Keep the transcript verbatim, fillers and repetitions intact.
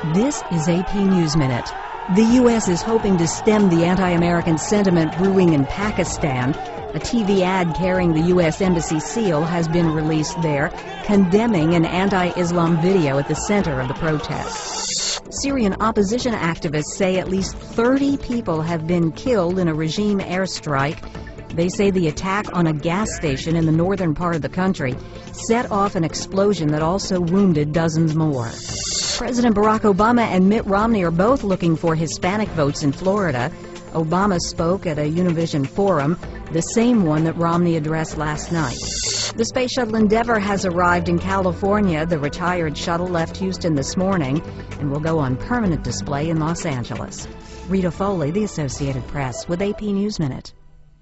This is A P News Minute. The U S is hoping to stem the anti-American sentiment brewing in Pakistan. A T V ad carrying the U S Embassy seal has been released there, condemning an anti-Islam video at the center of the protests. Syrian opposition activists say at least thirty people have been killed in a regime airstrike. They say the attack on a gas station in the northern part of the country set off an explosion that also wounded dozens more. President Barack Obama and Mitt Romney are both looking for Hispanic votes in Florida. Obama spoke at a Univision forum, the same one that Romney addressed last night. The Space Shuttle Endeavour has arrived in California. The retired shuttle left Houston this morning and will go on permanent display in Los Angeles. Rita Foley, The Associated Press, with A P News Minute.